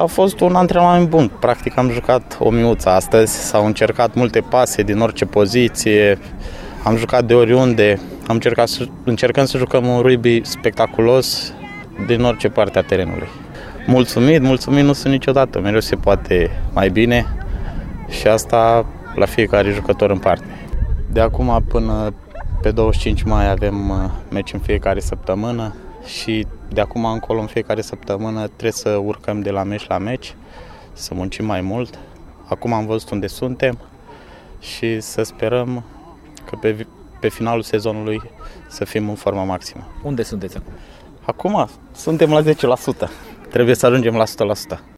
A fost un antrenament bun. Practic am jucat o minuță astăzi. S-au încercat multe pase din orice poziție. Am jucat de oriunde. Încercăm să jucăm un rugby spectaculos din orice parte a terenului. Mulțumit nu sunt niciodată. Mereu se poate mai bine și asta la fiecare jucător în parte. De acum până pe 25 mai avem meci în fiecare săptămână și de acum încolo în fiecare săptămână trebuie să urcăm de la meci la meci, să muncim mai mult. Acum am văzut unde suntem și să sperăm că pe finalul sezonului să fim în formă maximă. Unde sunteți acum? Acum suntem la 10%. Trebuie să ajungem la 100%.